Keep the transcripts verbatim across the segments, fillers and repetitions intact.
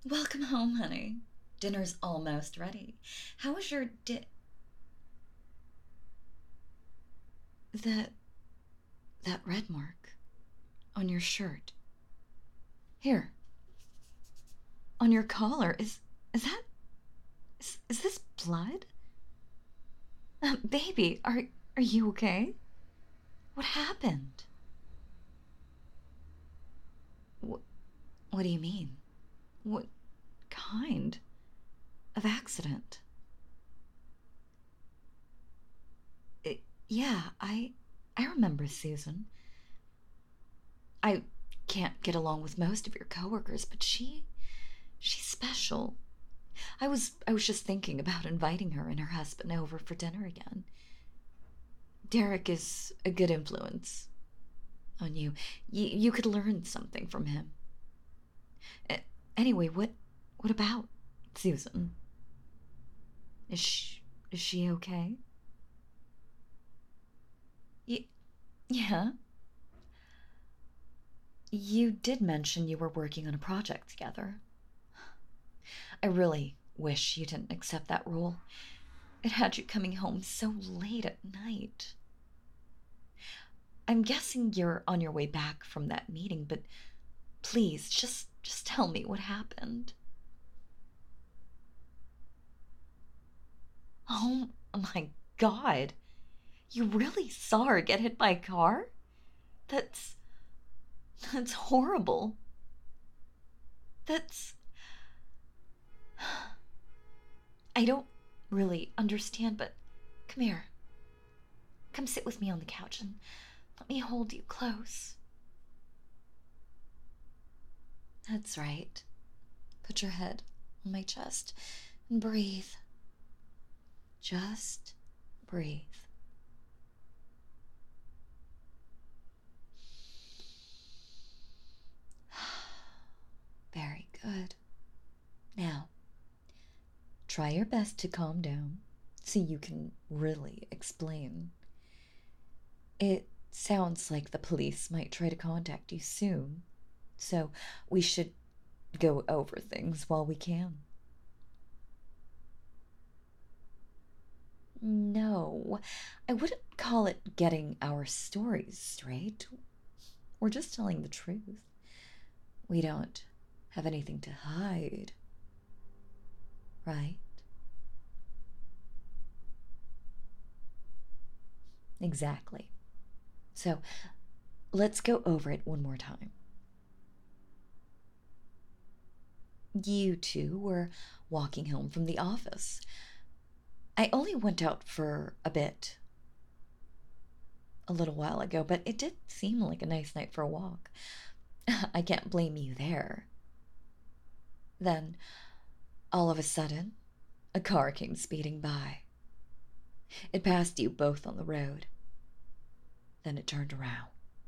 Welcome home, honey. Dinner's almost ready. How was your di- that that red mark on your shirt? Here, on your collar. Is is that is, is this blood? Uh, baby, are are you okay? What happened? What what do you mean? What kind of accident? It, yeah, I I remember Susan. I can't get along with most of your coworkers, but she she's special. I was I was just thinking about inviting her and her husband over for dinner again. Derek is a good influence on you. Y- you could learn something from him. A- anyway, what what about Susan? Is she is she okay? Y- yeah. You did mention you were working on a project together. I really wish you didn't accept that role. It had you coming home so late at night. I'm guessing you're on your way back from that meeting, but please just just tell me what happened. Oh my god. You really saw her get hit by a car? That's that's horrible. That's I don't really understand, but come here. Come sit with me on the couch and let me hold you close. That's right. Put your head on my chest and breathe. Just breathe. Very good. Now, try your best to calm down so you can really explain. It sounds like the police might try to contact you soon, so we should go over things while we can. No, I wouldn't call it getting our stories straight. We're just telling the truth. We don't have anything to hide, right? Exactly. So let's go over it one more time. You two were walking home from the office. I only went out for a bit a little while ago, but it did seem like a nice night for a walk. I can't blame you there. Then, all of a sudden, a car came speeding by. It passed you both on the road. Then it turned around.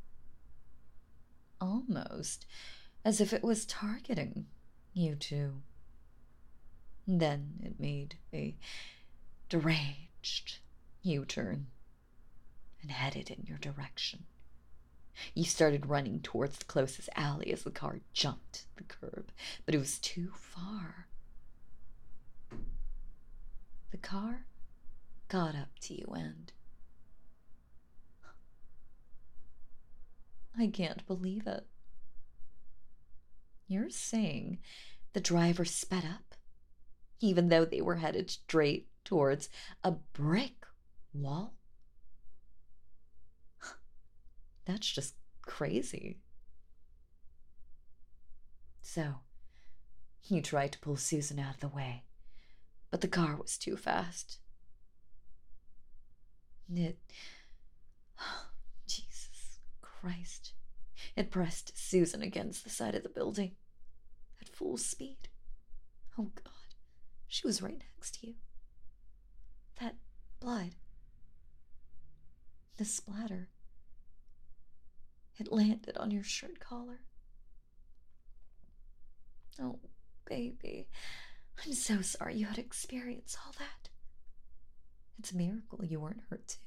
Almost as if it was targeting you two. Then it made a deranged U turn and headed in your direction. You started running towards the closest alley as the car jumped the curb, but it was too far. The car got up to you and I can't believe it. You're saying the driver sped up, even though they were headed straight towards a brick wall? That's just crazy. So, you tried to pull Susan out of the way, but the car was too fast. It. Jesus Christ. It pressed Susan against the side of the building at full speed. Oh, God. She was right next to you. That blood, the splatter, it landed on your shirt collar. Oh, baby. I'm so sorry you had to experience all that. It's a miracle you weren't hurt too.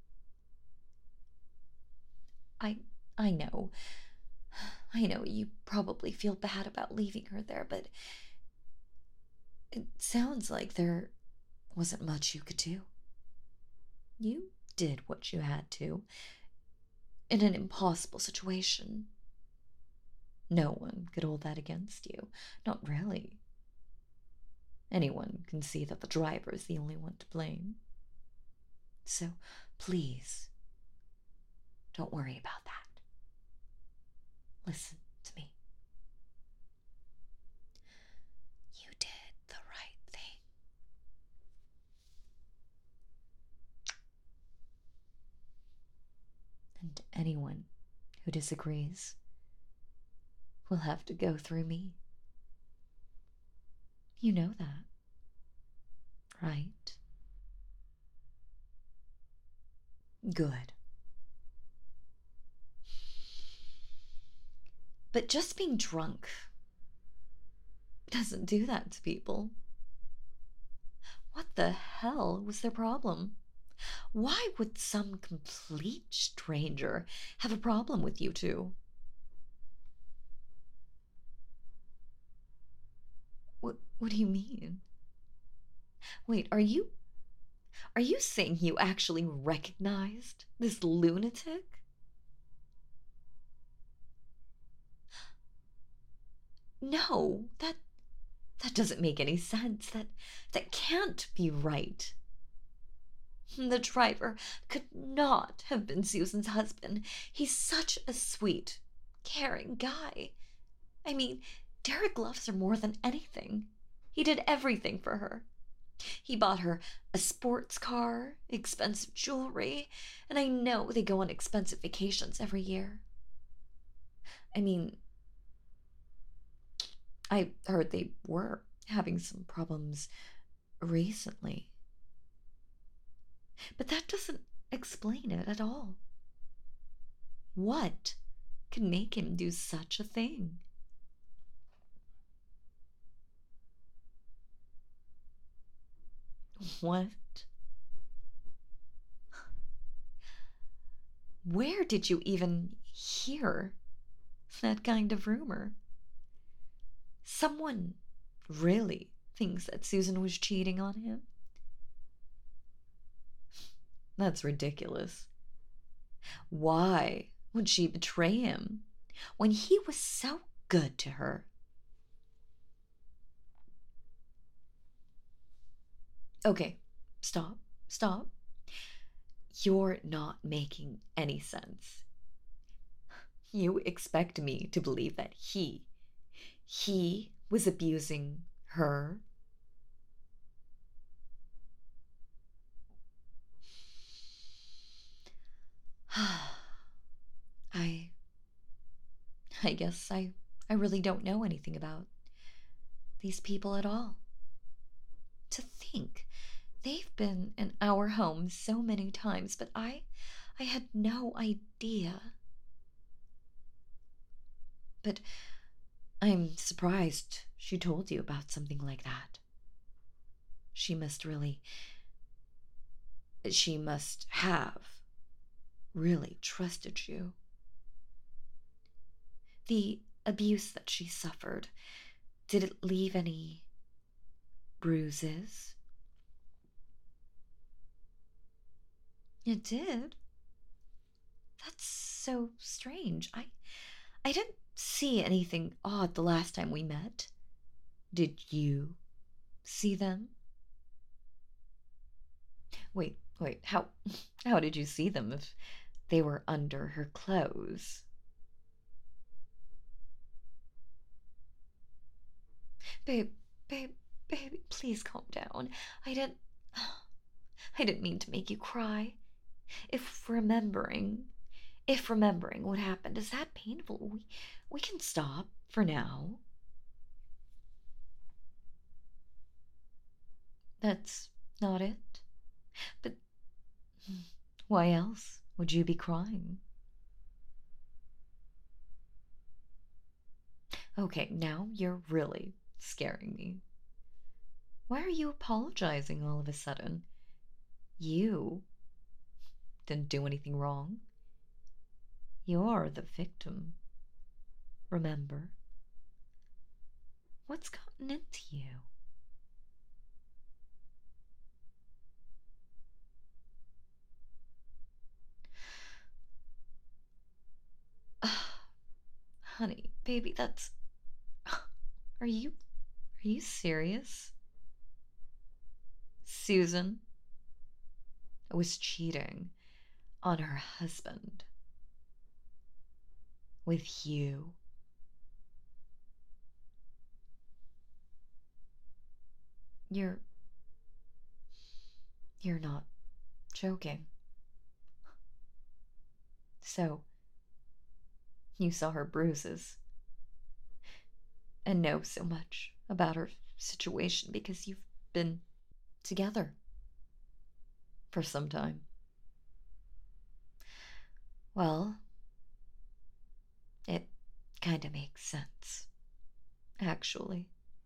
I I know. I know you probably feel bad about leaving her there, but It sounds like there wasn't much you could do. You did what you had to in an impossible situation. No one could hold that against you. Not really. Anyone can see that the driver is the only one to blame. So, please, don't worry about that. Listen to me. You did the right thing. And anyone who disagrees will have to go through me. You know that, right? Good. But just being drunk doesn't do that to people. What the hell was their problem? Why would some complete stranger have a problem with you two? What, what do you mean? Wait, are you... Are you saying you actually recognized this lunatic? No, that... That doesn't make any sense. That... That can't be right. The driver could not have been Susan's husband. He's such a sweet, caring guy. I mean, Derek loves her more than anything. He did everything for her. He bought her a sports car, expensive jewelry, and I know they go on expensive vacations every year. I mean, I heard they were having some problems recently. But that doesn't explain it at all. What could make him do such a thing? What? Where did you even hear that kind of rumor? Someone really thinks that Susan was cheating on him? That's ridiculous. Why would she betray him when he was so good to her? Okay, stop, stop. You're not making any sense. You expect me to believe that he, he was abusing her? I, I guess I, I really don't know anything about these people at all. To think they've been in our home so many times, but I, I had no idea. But I'm surprised she told you about something like that. She must really, she must have really trusted you. The abuse that she suffered, did it leave any bruises? It did? That's so strange. I I didn't see anything odd the last time we met. Did you see them? Wait, wait, how how did you see them if they were under her clothes? Babe, babe, baby, please calm down. I didn't I didn't mean to make you cry. If remembering if remembering what happened is that painful, we we can stop for now. That's not it. But why else would you be crying? Okay, now you're really scaring me. Why are you apologizing all of a sudden? You didn't do anything wrong. You're the victim. Remember? What's gotten into you? Honey, baby, that's. Are you. Are you serious? Susan was cheating on her husband with you. You're. You're not joking. So, you saw her bruises and know so much about her situation because you've been together for some time. Well, it kind of makes sense, actually.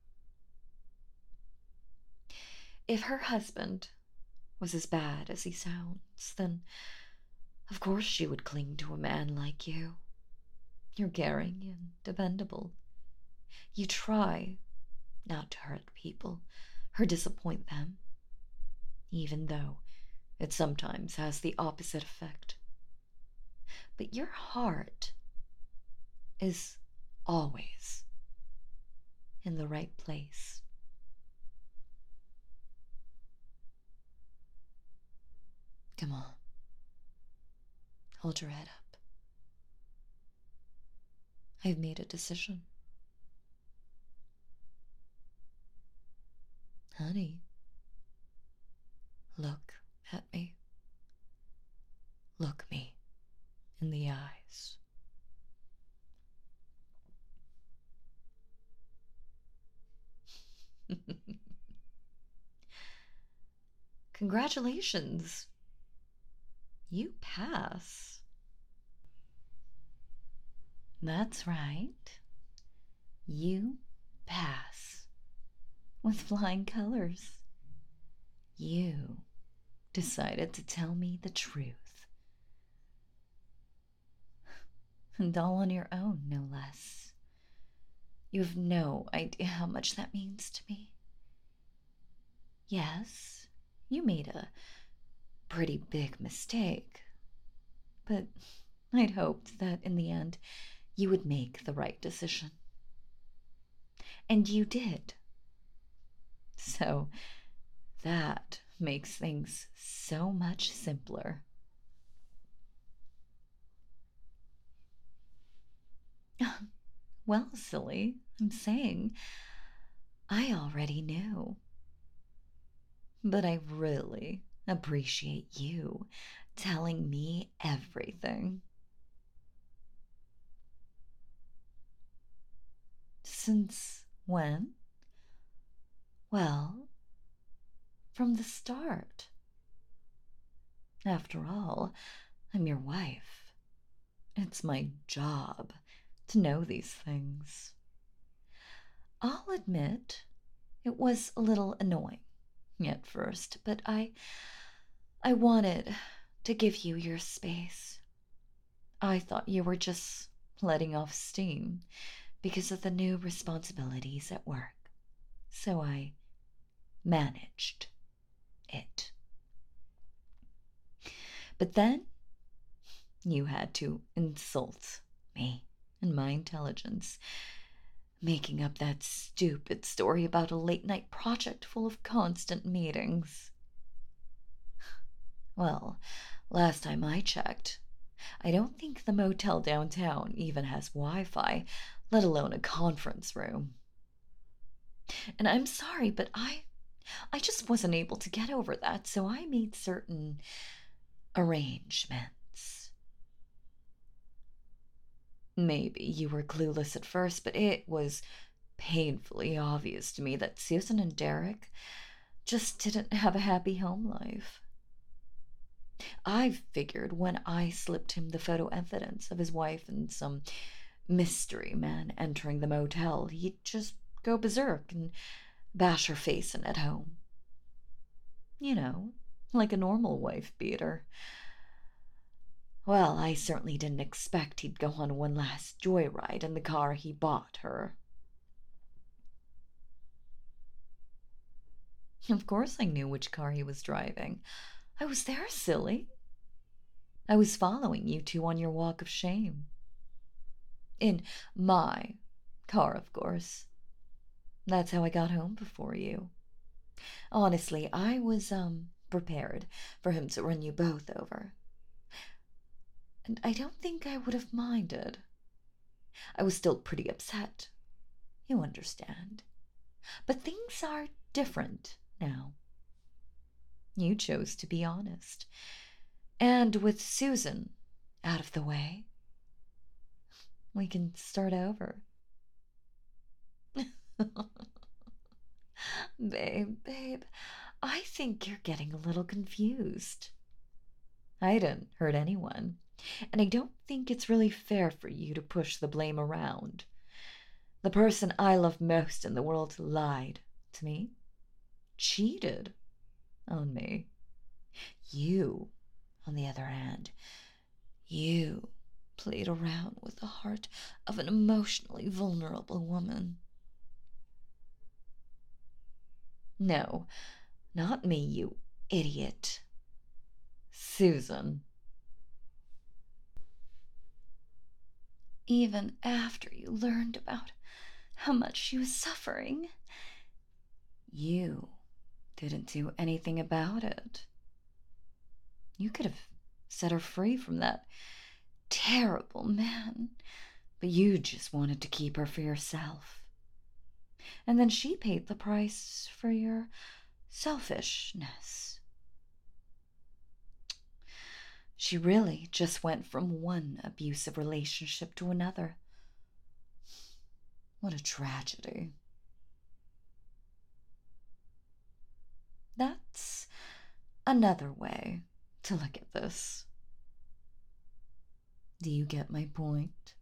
If her husband was as bad as he sounds, then of course she would cling to a man like you. You're caring and dependable. You try not to hurt people or disappoint them, even though it sometimes has the opposite effect. But your heart is always in the right place. Come on. Hold your head up. I've made a decision. Honey, look at me. Look me in the eyes. Congratulations. You pass. That's right. You pass with flying colors. You decided to tell me the truth. And all on your own, no less. You have no idea how much that means to me. Yes, you made a pretty big mistake, but I'd hoped that in the end you would make the right decision. And you did. So that makes things so much simpler. Well, silly, I'm saying I already knew. But I really appreciate you telling me everything. Since when? Well, from the start. After all, I'm your wife. It's my job to know these things. I'll admit it was a little annoying at first, but I I wanted to give you your space. I thought you were just letting off steam because of the new responsibilities at work. So I managed it. But then you had to insult me and my intelligence, making up that stupid story about a late night project full of constant meetings. Well, last time I checked, I don't think the motel downtown even has Wi-Fi, let alone a conference room. And I'm sorry, but I I just wasn't able to get over that, so I made certain arrangements. Maybe you were clueless at first, but it was painfully obvious to me that Susan and Derek just didn't have a happy home life. I figured when I slipped him the photo evidence of his wife and some mystery man entering the motel, he'd just go berserk and bash her face in at home. You know, like a normal wife beater. Well, I certainly didn't expect he'd go on one last joyride in the car he bought her. Of course I knew which car he was driving. I was there, silly. I was following you two on your walk of shame. In my car, of course. That's how I got home before you. Honestly, I was, um, prepared for him to run you both over. And I don't think I would have minded. I was still pretty upset. You understand. But things are different now. You chose to be honest. And with Susan out of the way, we can start over. Babe, babe, I think you're getting a little confused. I didn't hurt anyone, and I don't think it's really fair for you to push the blame around. The person I love most in the world lied to me, cheated on me. You, on the other hand, you played around with the heart of an emotionally vulnerable woman. No, not me, you idiot. Susan. Even after you learned about how much she was suffering, you didn't do anything about it. You could have set her free from that terrible man, but you just wanted to keep her for yourself. And then she paid the price for your selfishness. She really just went from one abusive relationship to another. What a tragedy. That's another way to look at this. Do you get my point?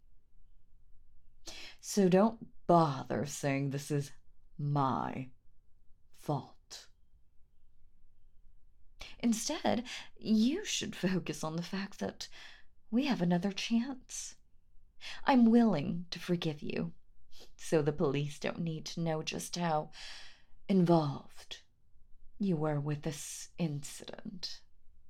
So don't bother saying this is my fault. Instead, you should focus on the fact that we have another chance. I'm willing to forgive you, so the police don't need to know just how involved you were with this incident.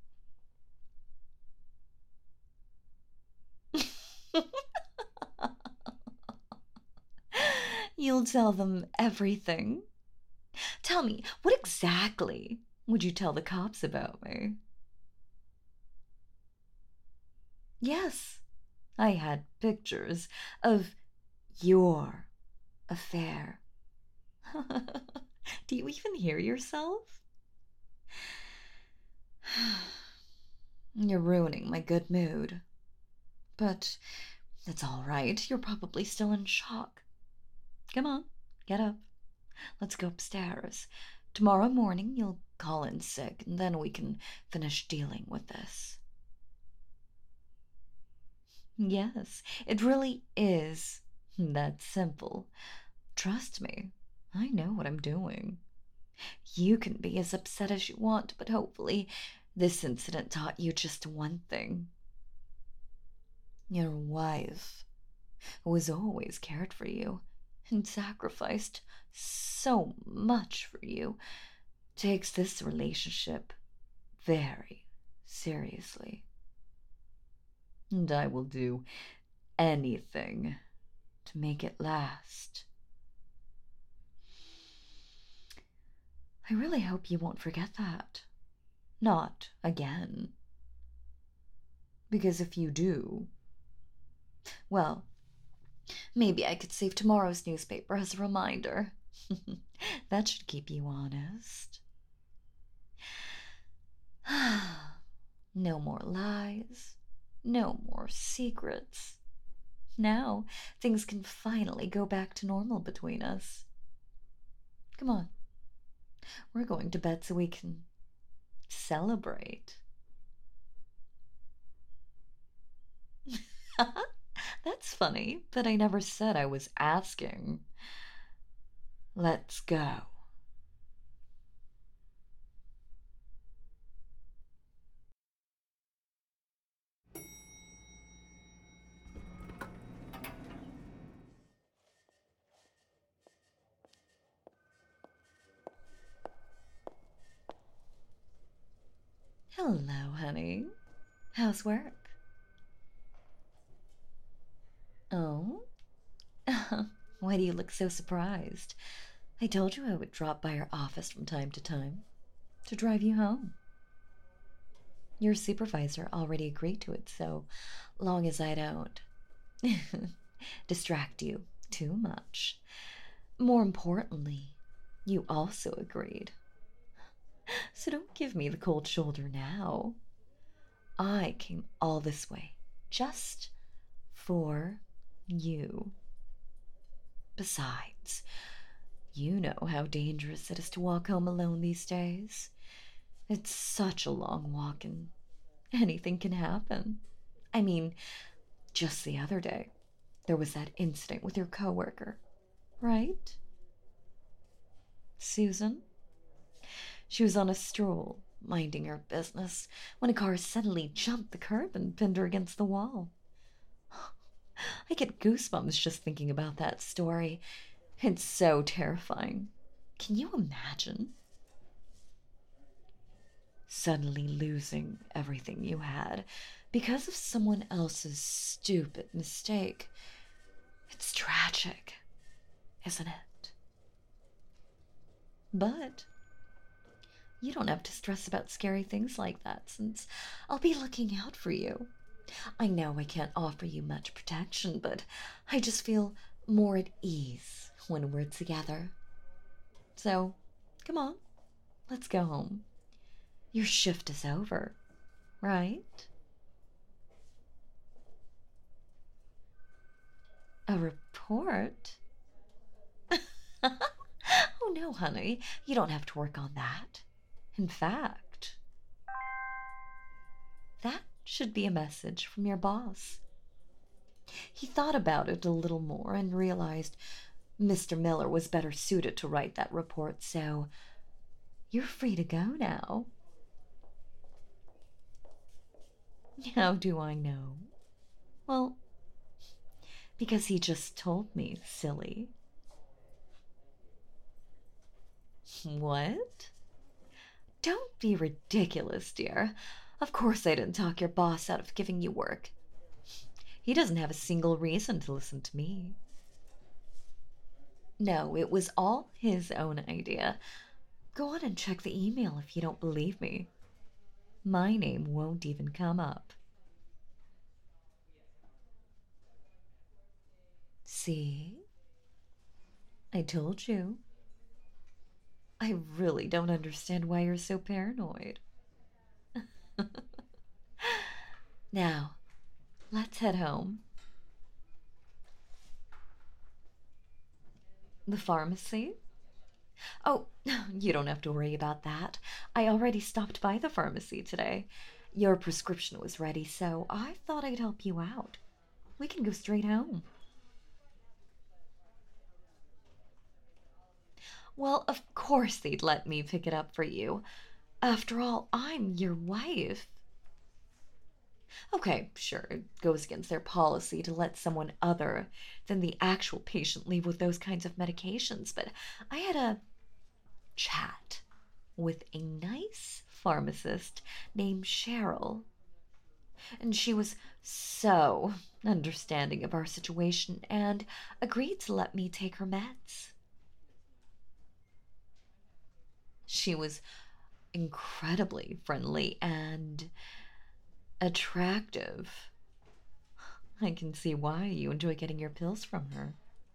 You'll tell them everything. Tell me, what exactly would you tell the cops about me? Yes, I had pictures of your affair. Do you even hear yourself? You're ruining my good mood. But it's all right. You're probably still in shock. Come on, get up. Let's go upstairs. Tomorrow morning you'll call in sick, and then we can finish dealing with this. Yes, it really is that simple. Trust me, I know what I'm doing. You can be as upset as you want, but hopefully this incident taught you just one thing. Your wife, who has always cared for you and sacrificed so much for you, takes this relationship very seriously. And I will do anything to make it last. I really hope you won't forget that. Not again. Because if you do, well, maybe I could save tomorrow's newspaper as a reminder. That should keep you honest. No more lies. No more secrets. Now things can finally go back to normal between us. Come on. We're going to bed so we can celebrate. That's funny, but I never said I was asking. Let's go. Hello, honey. How's work? Oh? Why do you look so surprised? I told you I would drop by your office from time to time to drive you home. Your supervisor already agreed to it, so long as I don't distract you too much. More importantly, you also agreed. So don't give me the cold shoulder now. I came all this way just for you. Besides, you know how dangerous it is to walk home alone these days. It's such a long walk and anything can happen. I mean, just the other day, there was that incident with your coworker, right? Susan? She was on a stroll, minding her business, when a car suddenly jumped the curb and pinned her against the wall. I get goosebumps just thinking about that story. It's so terrifying. Can you imagine? Suddenly losing everything you had because of someone else's stupid mistake. It's tragic, isn't it? But you don't have to stress about scary things like that, since I'll be looking out for you. I know I can't offer you much protection, but I just feel more at ease when we're together. So, come on, let's go home. Your shift is over, right? A report? Oh no, honey, you don't have to work on that. In fact, that should be a message from your boss. He thought about it a little more and realized Mister Miller was better suited to write that report, so you're free to go now. How do I know? Well, because he just told me, silly. What? Don't be ridiculous, dear. Of course I didn't talk your boss out of giving you work. He doesn't have a single reason to listen to me. No, it was all his own idea. Go on and check the email if you don't believe me. My name won't even come up. See? I told you. I really don't understand why you're so paranoid. Now, let's head home. The pharmacy? Oh, you don't have to worry about that. I already stopped by the pharmacy today. Your prescription was ready, so I thought I'd help you out. We can go straight home. Well, of course they'd let me pick it up for you. After all, I'm your wife. Okay, sure, it goes against their policy to let someone other than the actual patient leave with those kinds of medications, but I had a chat with a nice pharmacist named Cheryl, and she was so understanding of our situation and agreed to let me take her meds. She was incredibly friendly and attractive. I can see why you enjoy getting your pills from her.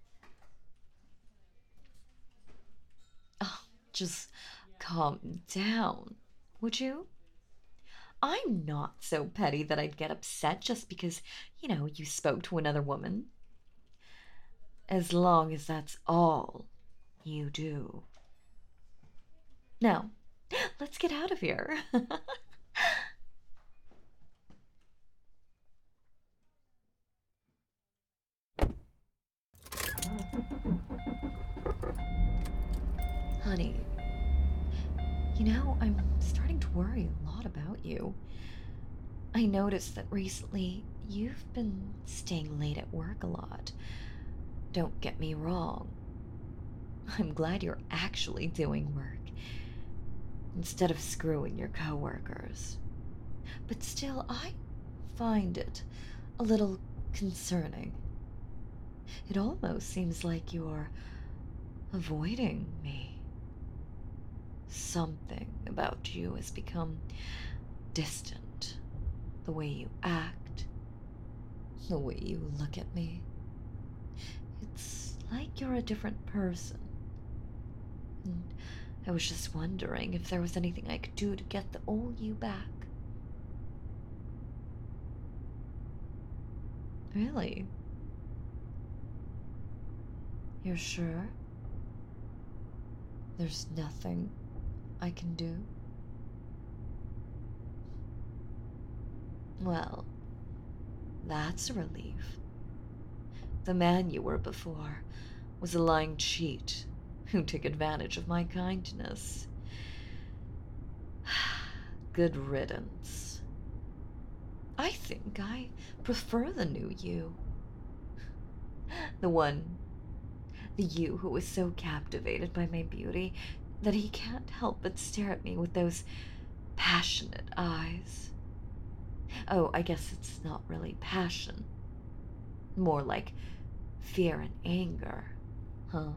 Oh, just calm down, would you? I'm not so petty that I'd get upset just because, you know, you spoke to another woman. As long as that's all you do. Now, let's get out of here. Honey, you know, I'm starting to worry a lot about you. I noticed that recently you've been staying late at work a lot. Don't get me wrong. I'm glad you're actually doing work instead of screwing your coworkers. But still, I find it a little concerning. It almost seems like you're avoiding me. Something about you has become distant. The way you act, the way you look at me. It's like you're a different person. And I was just wondering if there was anything I could do to get the old you back. Really? You're sure? There's nothing I can do? Well, that's a relief. The man you were before was a lying cheat who took advantage of my kindness. Good riddance. I think I prefer the new you. The one, the you who was so captivated by my beauty that he can't help but stare at me with those passionate eyes. Oh, I guess it's not really passion. More like fear and anger, huh?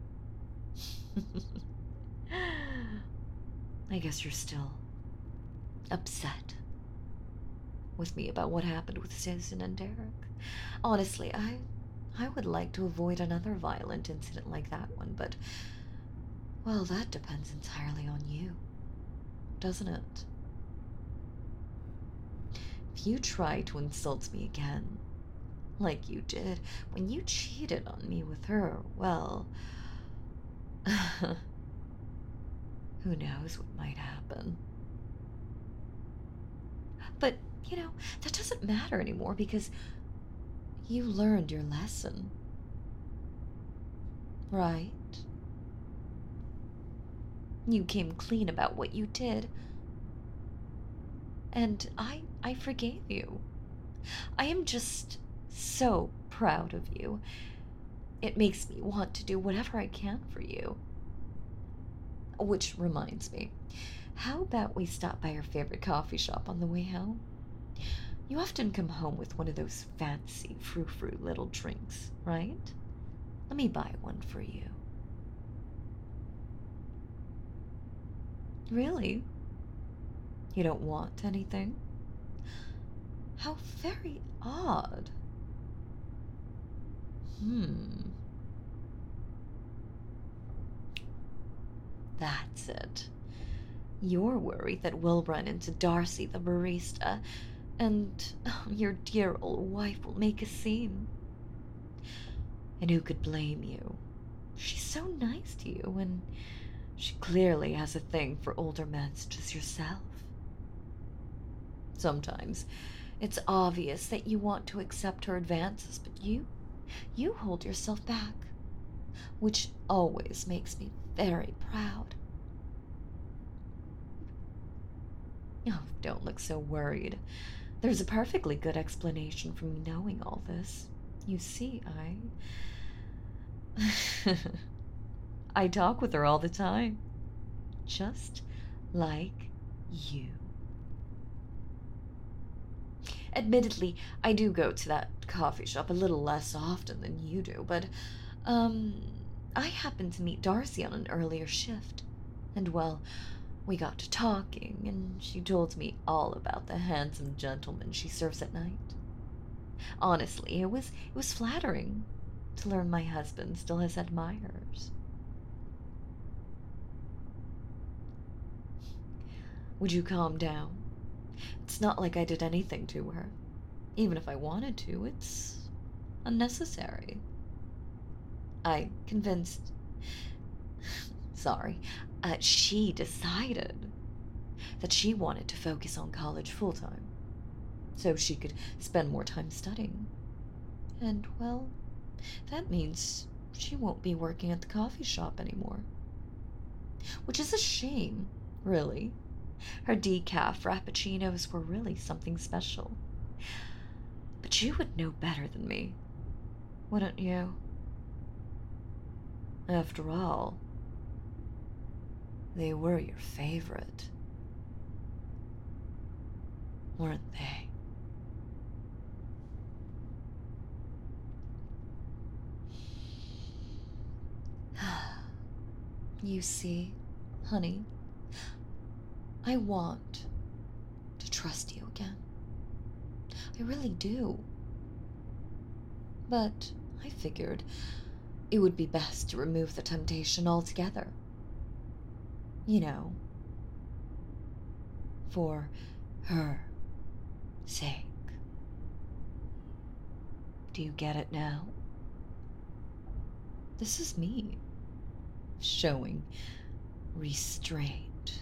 I guess you're still upset with me about what happened with Susan and Derek. Honestly, I I would like to avoid another violent incident like that one, but, well, that depends entirely on you, doesn't it? If you try to insult me again, like you did when you cheated on me with her, well, who knows what might happen. But, you know, that doesn't matter anymore because you learned your lesson. Right? You came clean about what you did. And I I forgave you. I am just so proud of you. It makes me want to do whatever I can for you. Which reminds me, how about we stop by your favorite coffee shop on the way home? You often come home with one of those fancy frou-frou little drinks, right? Let me buy one for you. Really? You don't want anything? How very odd. Hmm. That's it. You're worried that we'll run into Darcy the barista, and oh, your dear old wife will make a scene. And who could blame you? She's so nice to you, and she clearly has a thing for older men such as yourself. Sometimes it's obvious that you want to accept her advances, but you, you hold yourself back, which always makes me very proud. Oh, don't look so worried. There's a perfectly good explanation for me knowing all this. You see, I... I talk with her all the time. Just like you. Admittedly, I do go to that coffee shop a little less often than you do, but, um, I happened to meet Darcy on an earlier shift. And, well, we got to talking, and she told me all about the handsome gentleman she serves at night. Honestly, it was it was flattering to learn my husband still has admirers. Would you calm down? It's not like I did anything to her. Even if I wanted to, it's unnecessary. I convinced... Sorry. Uh, she decided that she wanted to focus on college full-time, so she could spend more time studying. And, well, that means she won't be working at the coffee shop anymore. Which is a shame, really. Her decaf frappuccinos were really something special. But you would know better than me, wouldn't you? After all, they were your favorite, weren't they? You see, honey, I want to trust you again. I really do. But I figured it would be best to remove the temptation altogether. You know, for her sake. Do you get it now? This is me, showing restraint.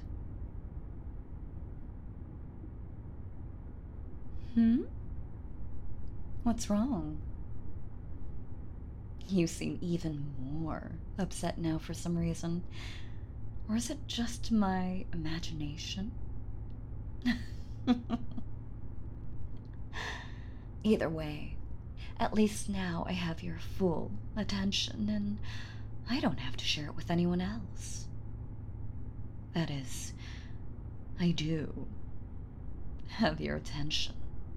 Hmm? What's wrong? You seem even more upset now for some reason. Or is it just my imagination? Either way, at least now I have your full attention, and I don't have to share it with anyone else. That is, I do have your attention.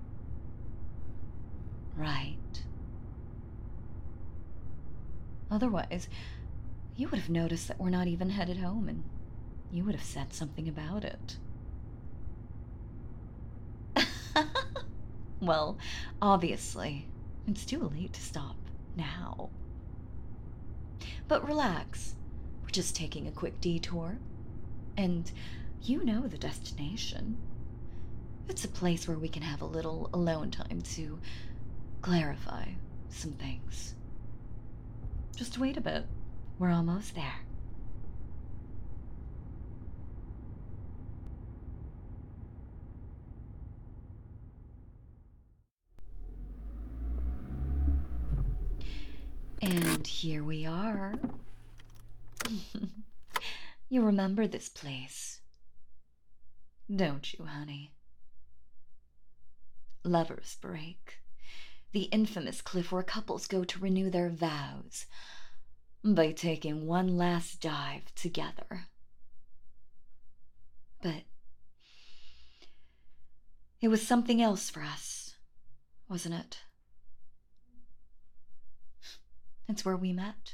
Right. Otherwise, you would have noticed that we're not even headed home, and you would have said something about it. Well, obviously, it's too late to stop now. But relax, we're just taking a quick detour, and you know the destination. It's a place where we can have a little alone time to clarify some things. Just wait a bit, we're almost there. And here we are. You remember this place, don't you, honey? Lover's Break, the infamous cliff where couples go to renew their vows by taking one last dive together. But it was something else for us, wasn't it? It's where we met.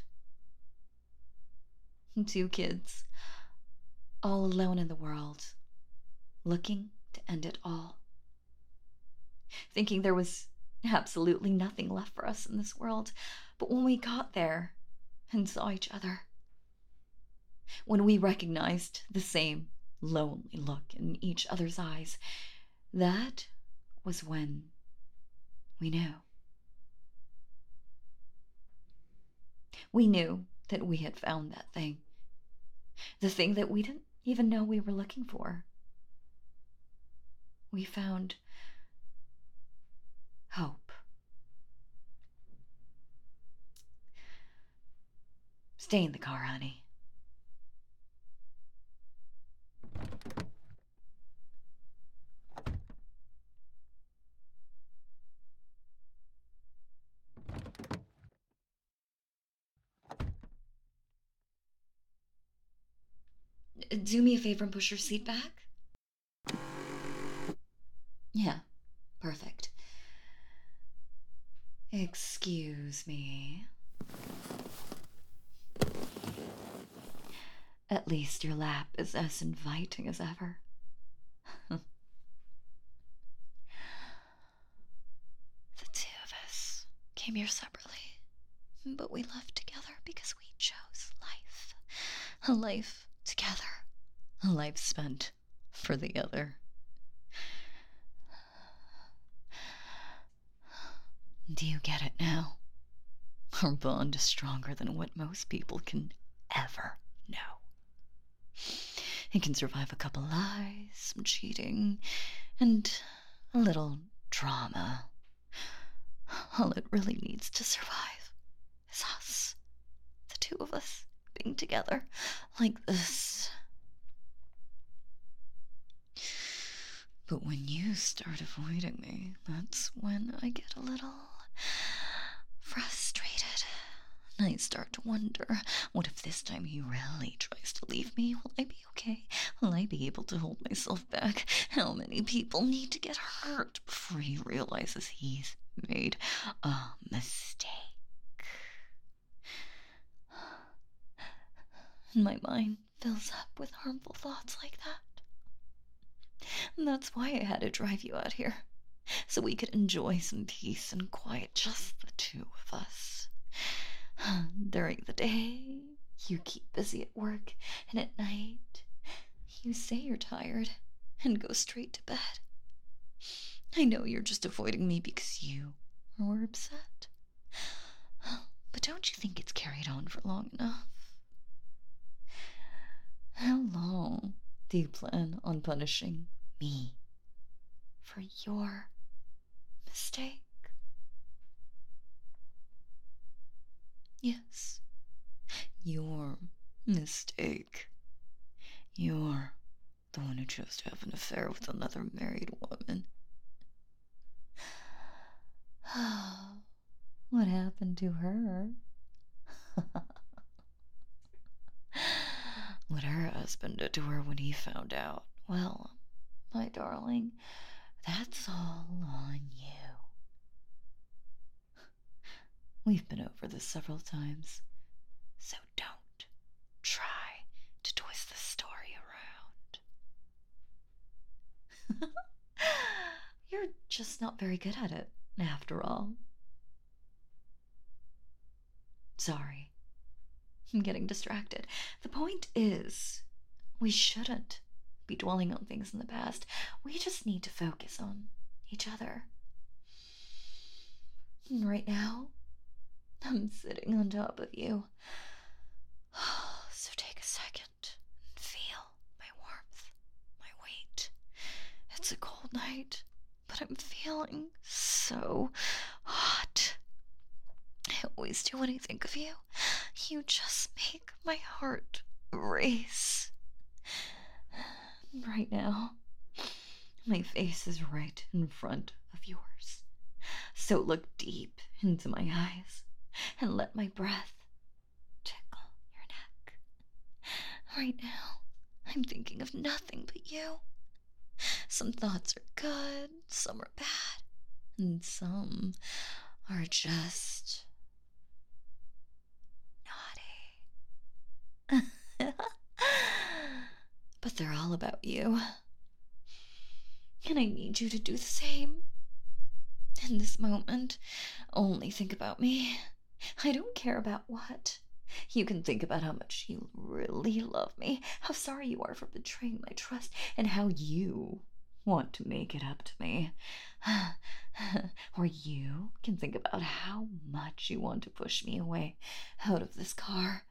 Two kids, all alone in the world, looking to end it all. Thinking there was absolutely nothing left for us in this world. But when we got there and saw each other, when we recognized the same lonely look in each other's eyes, that was when we knew. We knew that we had found that thing. The thing that we didn't even know we were looking for. We found hope. Stay in the car, honey. Do me a favor and push your seat back. Yeah, perfect. Excuse me. At least your lap is as inviting as ever. The two of us came here separately, but we left together because we chose life. A life together. A life spent for the other. Do you get it now? Our bond is stronger than what most people can ever know. It can survive a couple lies, some cheating, and a little drama. All it really needs to survive is us. The two of us being together like this. But when you start avoiding me, that's when I get a little frustrated. I start to wonder, what if this time he really tries to leave me? Will I be okay? Will I be able to hold myself back? How many people need to get hurt before he realizes he's made a mistake? and my mind fills up with harmful thoughts like that. And that's why I had to drive you out here, so we could enjoy some peace and quiet, just the two of us. During the day, you keep busy at work, and at night, you say you're tired and go straight to bed. I know you're just avoiding me because you were upset. But don't you think it's carried on for long enough? How long do you plan on punishing me for your mistake? Yes, your mistake. You're the one who chose to have an affair with another married woman. What happened to her? What her husband did to her when he found out, well, my darling, that's all on you. We've been over this several times, so don't try to twist the story around. You're just not very good at it, after all. Sorry. I'm getting distracted. The point is, we shouldn't be dwelling on things in the past. We just need to focus on each other. And right now, I'm sitting on top of you. So take a second and feel my warmth, my weight. It's a cold night, but I'm feeling so hot. I always do when I think of you. You just make my heart race. Right now, my face is right in front of yours. So look deep into my eyes and let my breath tickle your neck. Right now, I'm thinking of nothing but you. Some thoughts are good, some are bad, and some are just naughty. But they're all about you. And I need you to do the same. In this moment, only think about me. I don't care about what. You can think about how much you really love me, how sorry you are for betraying my trust, and how you want to make it up to me. Or you can think about how much you want to push me away out of this car.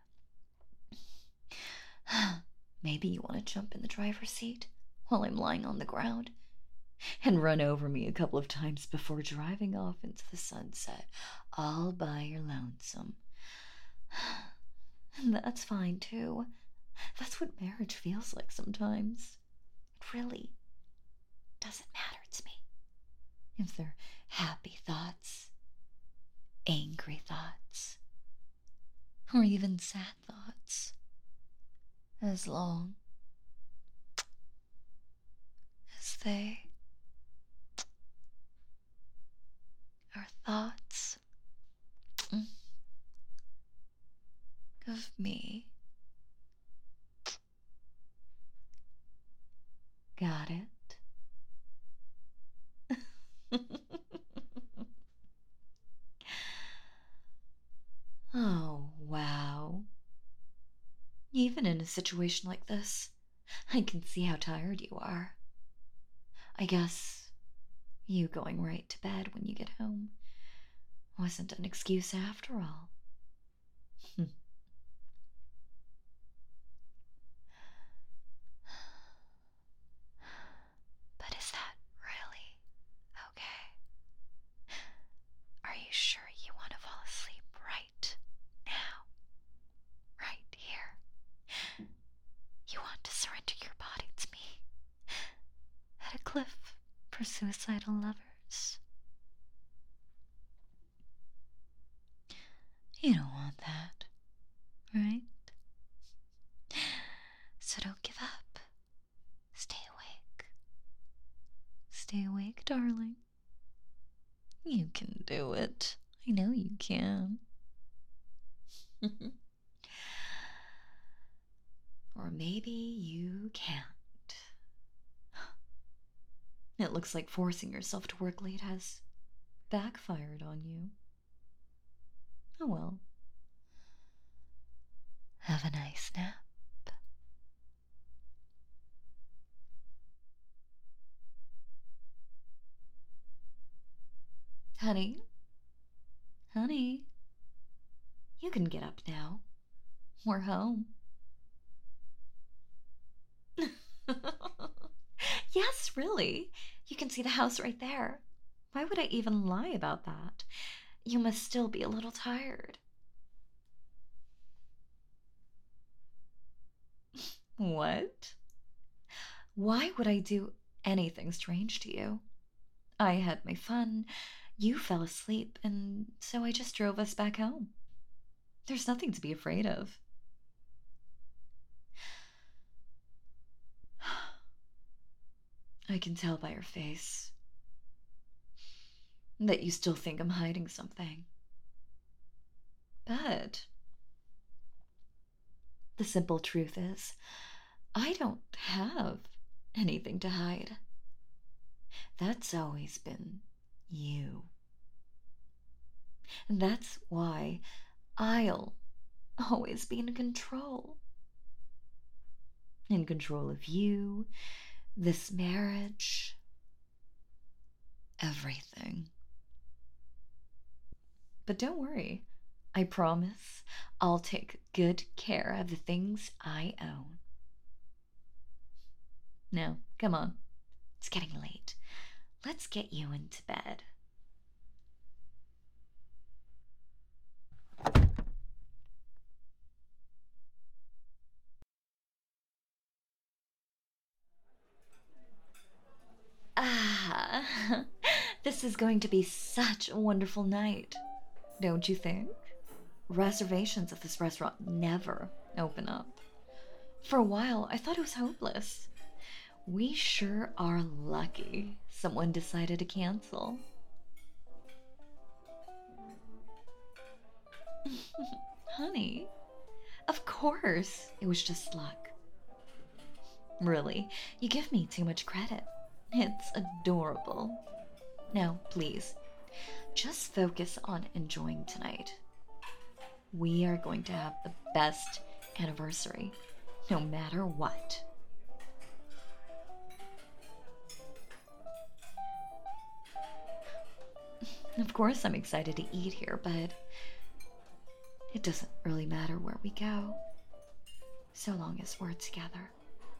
Maybe you want to jump in the driver's seat while I'm lying on the ground and run over me a couple of times before driving off into the sunset, all by your lonesome. And that's fine, too. That's what marriage feels like sometimes. It really doesn't matter to me if they're happy thoughts, angry thoughts, or even sad thoughts, as long as they are thoughts of me. Got it? Oh, wow. Even in a situation like this, I can see how tired you are. I guess you going right to bed when you get home wasn't an excuse after all. But is that really okay? Are you sure you want to fall asleep right now? Right here? You want to surrender your body to me at a cliff for suicidal lovers? You don't want that, right? So don't give up. Stay awake. Stay awake, darling. You can do it. I know you can. maybe you can't. It looks like forcing yourself to work late has backfired on you. Oh well. Have a nice nap. Honey? Honey? You can get up now. We're home. Yes, really. You can see the house right there. Why would I even lie about that? You must still be a little tired. What? Why would I do anything strange to you? I had my fun, you fell asleep, and so I just drove us back home. There's nothing to be afraid of. I can tell by your face that you still think I'm hiding something. But the simple truth is, I don't have anything to hide. That's always been you. And that's why I'll always be in control. In control of you, this marriage, everything. But don't worry, I promise I'll take good care of the things I own. Now, come on, it's getting late. Let's get you into bed. Ah, this is going to be such a wonderful night, don't you think? Reservations at this restaurant never open up. For a while, I thought it was hopeless. We sure are lucky someone decided to cancel. Honey, of course it was just luck. Really, you give me too much credit. It's adorable. Now, please, just focus on enjoying tonight. We are going to have the best anniversary, no matter what. Of course, I'm excited to eat here, but it doesn't really matter where we go, so long as we're together.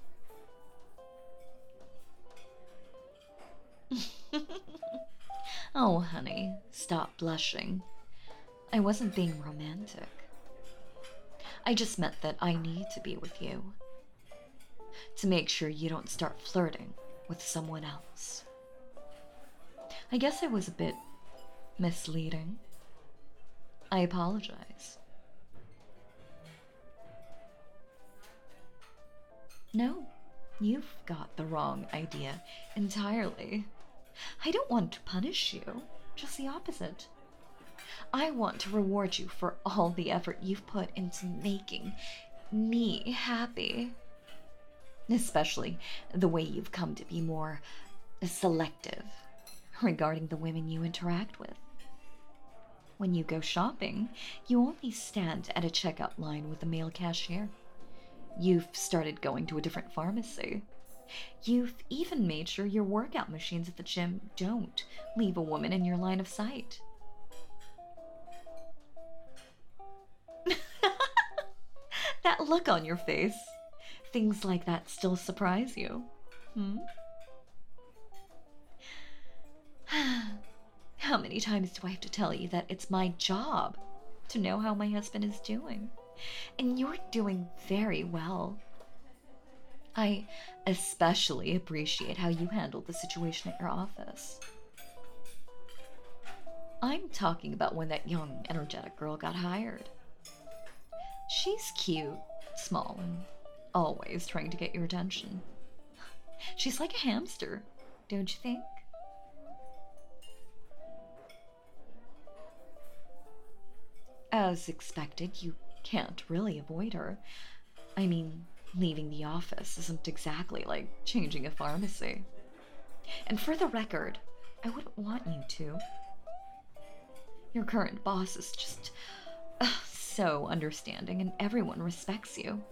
Oh, honey, stop blushing. I wasn't being romantic. I just meant that I need to be with you, to make sure you don't start flirting with someone else. I guess I was a bit misleading. I apologize. No, you've got the wrong idea entirely. I don't want to punish you, just the opposite. I want to reward you for all the effort you've put into making me happy. Especially the way you've come to be more selective regarding the women you interact with. When you go shopping, you only stand at a checkout line with a male cashier. You've started going to a different pharmacy. You've even made sure your workout machines at the gym don't leave a woman in your line of sight. That look on your face. Things like that still surprise you. Hmm? How many times do I have to tell you that it's my job to know how my husband is doing? And you're doing very well. I especially appreciate how you handled the situation at your office. I'm talking about when that young, energetic girl got hired. She's cute, small, and always trying to get your attention. She's like a hamster, don't you think? As expected, you can't really avoid her. I mean, Leaving the office isn't exactly like changing a pharmacy. And for the record, I wouldn't want you to. Your current boss is just uh, so understanding and everyone respects you.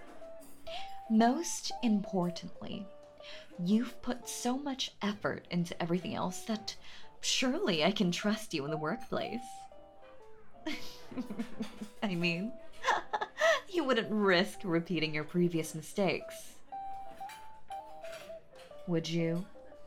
Most importantly, you've put so much effort into everything else that surely I can trust you in the workplace. I mean, you wouldn't risk repeating your previous mistakes. Would you?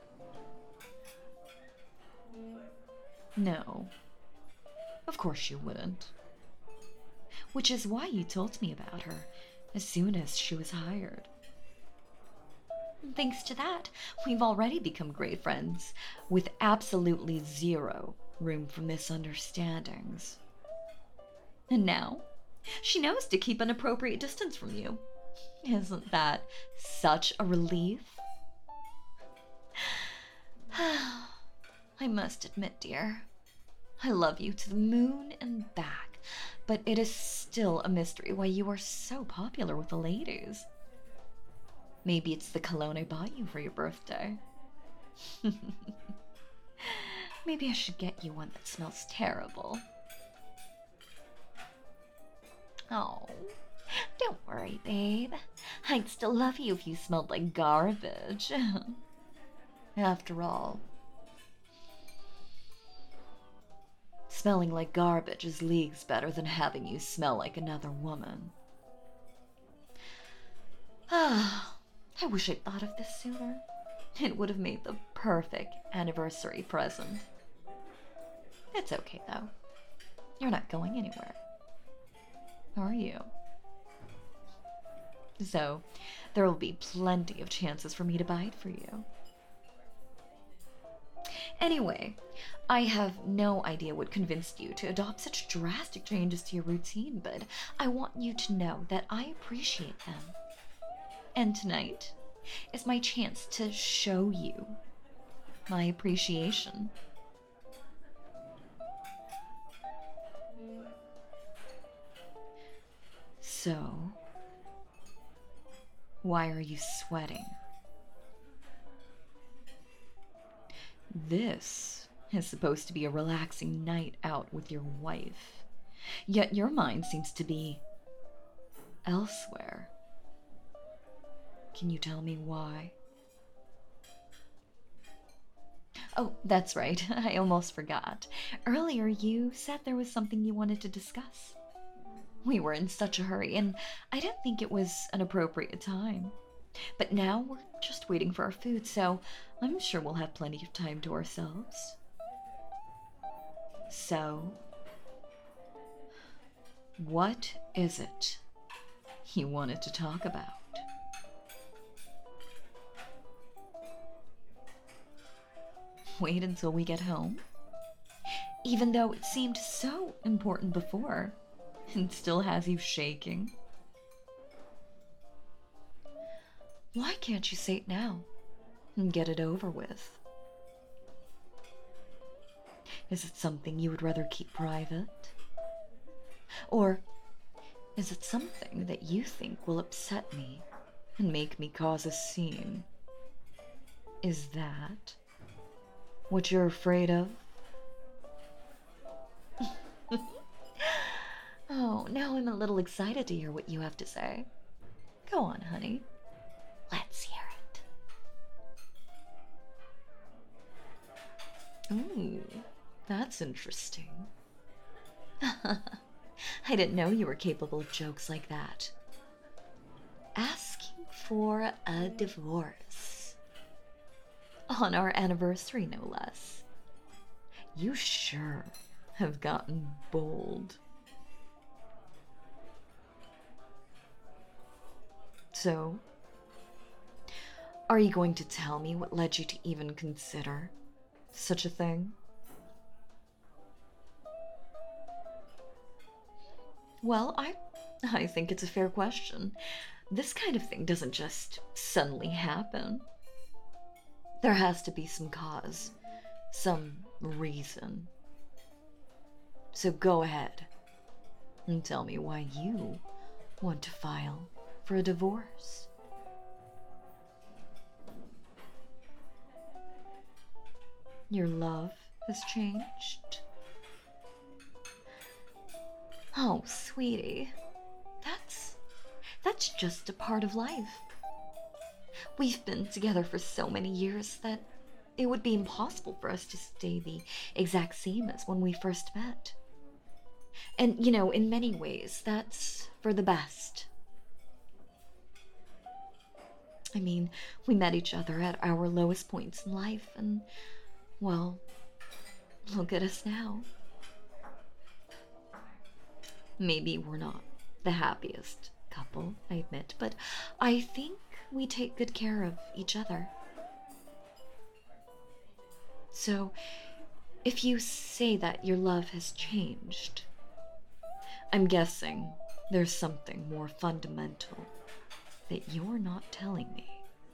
No. Of course you wouldn't. Which is why you told me about her as soon as she was hired. And thanks to that, we've already become great friends, with absolutely zero room for misunderstandings. And now, she knows to keep an appropriate distance from you. Isn't that such a relief? I must admit, dear, I love you to the moon and back, but it is still a mystery why you are so popular with the ladies. Maybe it's the cologne I bought you for your birthday. Maybe I should get you one that smells terrible. Oh, don't worry, babe. I'd still love you if you smelled like garbage. After all, smelling like garbage is leagues better than having you smell like another woman. Ah, I wish I'd thought of this sooner. It would have made the perfect anniversary present. It's okay, though. You're not going anywhere, are you? So, there will be plenty of chances for me to buy it for you. Anyway, I have no idea what convinced you to adopt such drastic changes to your routine, but I want you to know that I appreciate them. And tonight is my chance to show you my appreciation. So, why are you sweating? This is supposed to be a relaxing night out with your wife, yet your mind seems to be elsewhere. Can you tell me why? Oh, that's right. I almost forgot. Earlier you said there was something you wanted to discuss. We were in such a hurry, and I didn't think it was an appropriate time. But now we're just waiting for our food, so I'm sure we'll have plenty of time to ourselves. So, what is it you wanted to talk about? Wait until we get home? Even though it seemed so important before, and still has you shaking. Why can't you say it now and get it over with? Is it something you would rather keep private? Or is it something that you think will upset me and make me cause a scene? Is that what you're afraid of? Oh, now I'm a little excited to hear what you have to say. Go on, honey. Let's hear it. Ooh, that's interesting. I didn't know you were capable of jokes like that. Asking for a divorce. On our anniversary, no less. You sure have gotten bold. So, are you going to tell me what led you to even consider such a thing? Well, I I think it's a fair question. This kind of thing doesn't just suddenly happen. There has to be some cause, some reason. So go ahead and tell me why you want to file for a divorce. Your love has changed? Oh, sweetie, that's that's just a part of life. We've been together for so many years that it would be impossible for us to stay the exact same as when we first met. And, you know, in many ways, that's for the best. I mean, we met each other at our lowest points in life, and, well, look at us now. Maybe we're not the happiest couple, I admit, but I think we take good care of each other. So, if you say that your love has changed, I'm guessing there's something more fundamental that you're not telling me.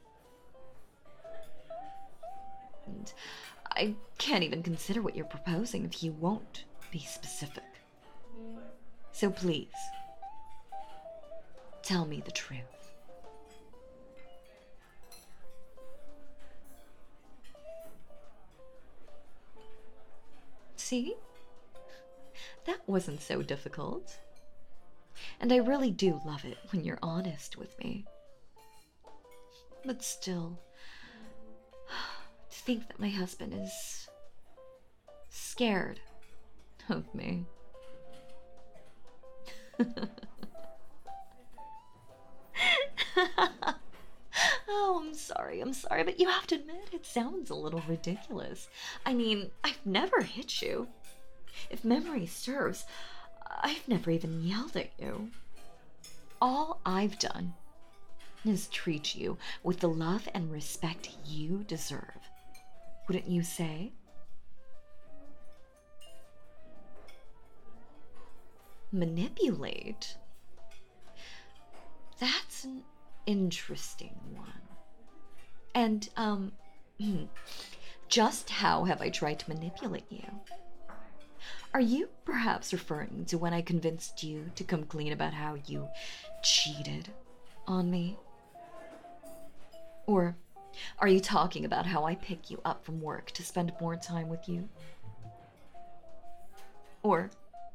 And I can't even consider what you're proposing if you won't be specific. So please, tell me the truth. See? That wasn't so difficult. And I really do love it when you're honest with me. But still, to think that my husband is scared of me. Oh, I'm sorry, I'm sorry, but you have to admit it sounds a little ridiculous. I mean, I've never hit you. If memory serves, I've never even yelled at you. All I've done is treat you with the love and respect you deserve. Wouldn't you say? Manipulate? That's an interesting one. And, um, just how have I tried to manipulate you? Are you perhaps referring to when I convinced you to come clean about how you cheated on me? Or are you talking about how I pick you up from work to spend more time with you? Or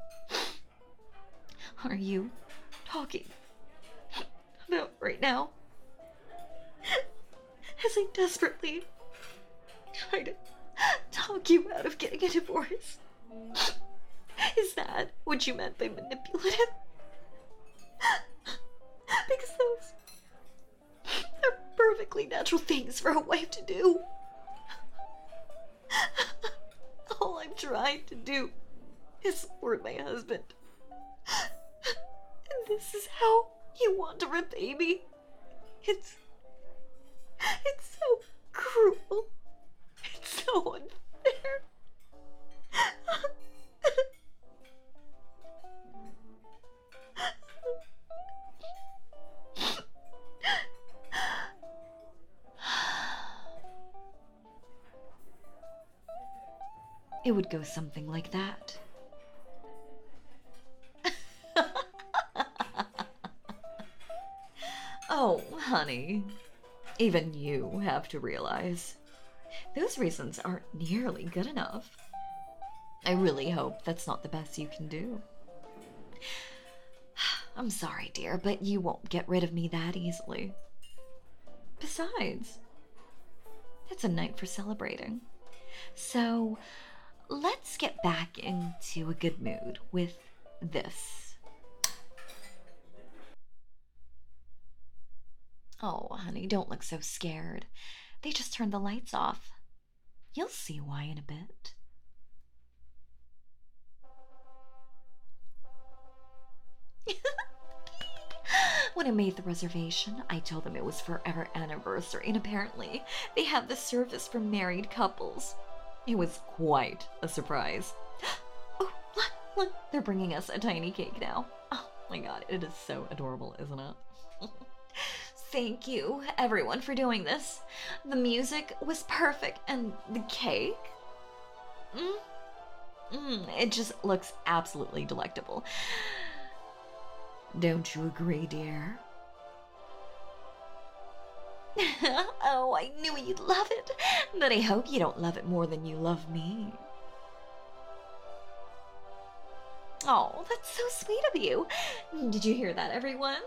are you talking about right now as I desperately try to talk you out of getting a divorce? Is that what you meant by manipulative? Because those are perfectly natural things for a wife to do. All I'm trying to do is support my husband. And this is how you want to repay me? It's... It's so cruel. It's so unfair. It would go something like that. Oh, honey, even you have to realize those reasons aren't nearly good enough. I really hope that's not the best you can do. I'm sorry, dear, but you won't get rid of me that easily. Besides, it's a night for celebrating. So, let's get back into a good mood with this. Oh, honey, don't look so scared. They just turned the lights off. You'll see why in a bit. When I made the reservation, I told them it was for our anniversary, and apparently they have the service for married couples. It was quite a surprise. Oh, look, look, they're bringing us a tiny cake now. Oh my god, it is so adorable, isn't it? Thank you, everyone, for doing this. The music was perfect, and the cake? Mm, mm, it just looks absolutely delectable. Don't you agree, dear? Oh, I knew you'd love it, but I hope you don't love it more than you love me. Oh, that's so sweet of you. Did you hear that, everyone?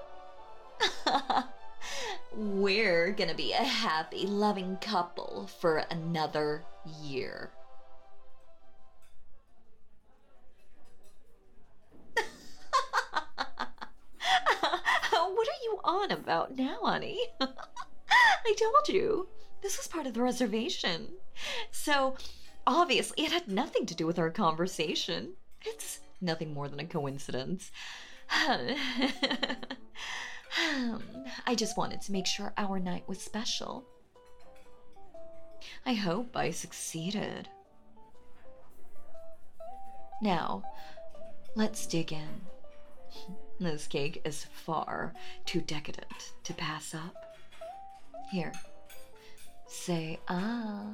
We're gonna be a happy, loving couple for another year. What are you on about now, honey? I told you, this was part of the reservation. So, obviously, it had nothing to do with our conversation. It's nothing more than a coincidence. I just wanted to make sure our night was special. I hope I succeeded. Now, let's dig in. This cake is far too decadent to pass up. Here, say ah.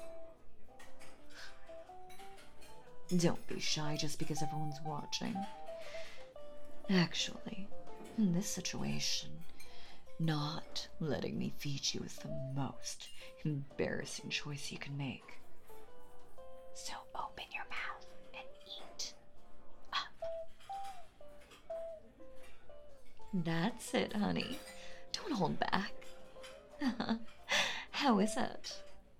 Don't be shy just because everyone's watching. Actually, in this situation, not letting me feed you is the most embarrassing choice you can make. So open your mouth and eat up. That's it, honey. Don't hold back. How is it?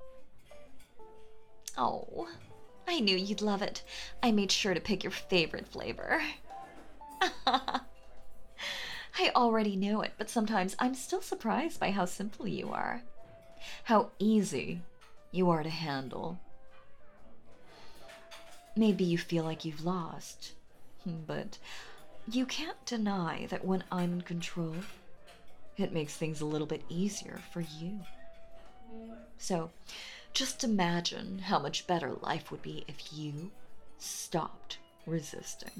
Oh, I knew you'd love it. I made sure to pick your favorite flavor. I already knew it, but sometimes I'm still surprised by how simple you are. How easy you are to handle. Maybe you feel like you've lost, but you can't deny that when I'm in control, it makes things a little bit easier for you. So, just imagine how much better life would be if you stopped resisting.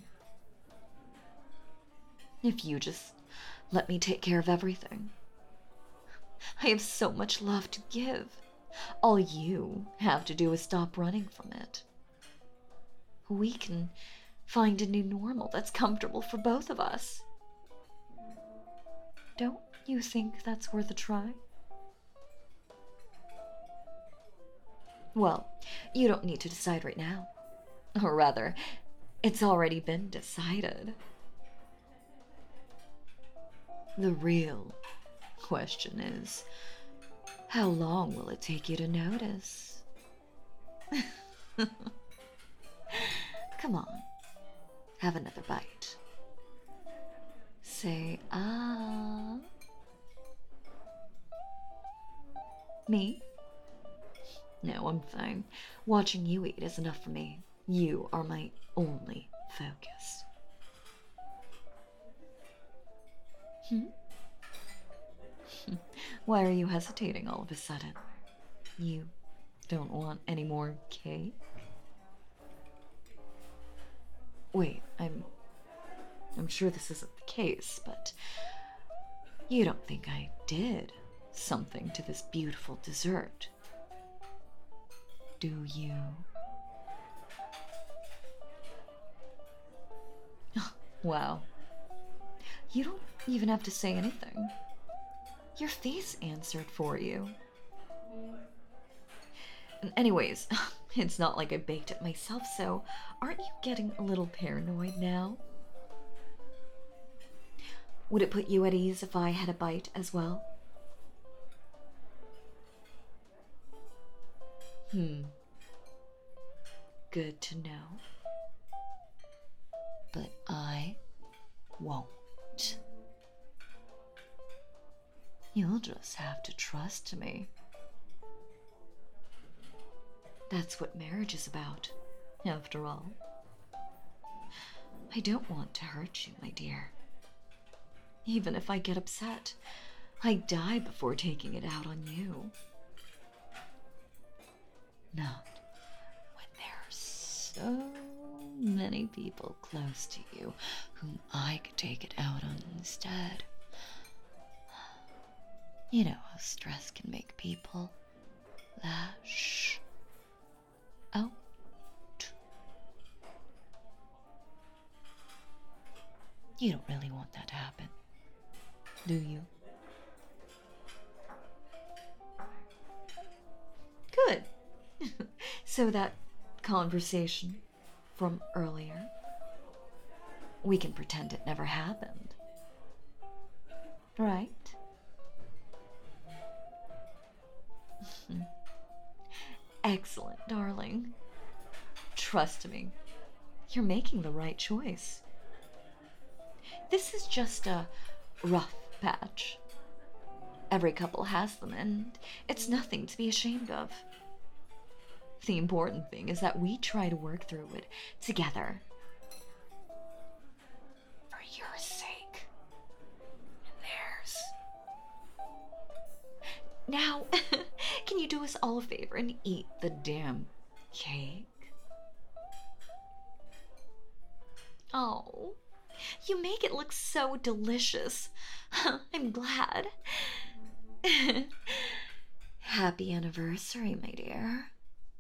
If you just let me take care of everything. I have so much love to give. All you have to do is stop running from it. We can find a new normal that's comfortable for both of us. Don't you think that's worth a try? Well, you don't need to decide right now. Or rather, it's already been decided. The real question is, how long will it take you to notice? Come on, have another bite. Say ah. Me? No, I'm fine. Watching you eat is enough for me. You are my only focus. Hmm? Why are you hesitating all of a sudden? You don't want any more cake? Wait, I'm... I'm sure this isn't the case, but... You don't think I did something to this beautiful dessert, do you? Wow. You don't even have to say anything. Your face answered for you. And anyways, it's not like I baked it myself, so aren't you getting a little paranoid now? Would it put you at ease if I had a bite as well? Hmm. Good to know. But I won't. You'll just have to trust me. That's what marriage is about, after all. I don't want to hurt you, my dear. Even if I get upset, I die before taking it out on you. Not when there are so many people close to you whom I could take it out on instead. You know how stress can make people lash out. You don't really want that to happen, do you? So that conversation from earlier, we can pretend it never happened. Right? Excellent, darling. Trust me, you're making the right choice. This is just a rough patch. Every couple has them, and it's nothing to be ashamed of. The important thing is that we try to work through it together. For your sake. And theirs. Now, can you do us all a favor and eat the damn cake? Oh, you make it look so delicious. I'm glad. Happy anniversary, my dear.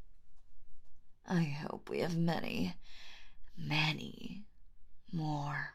I hope we have many, many more.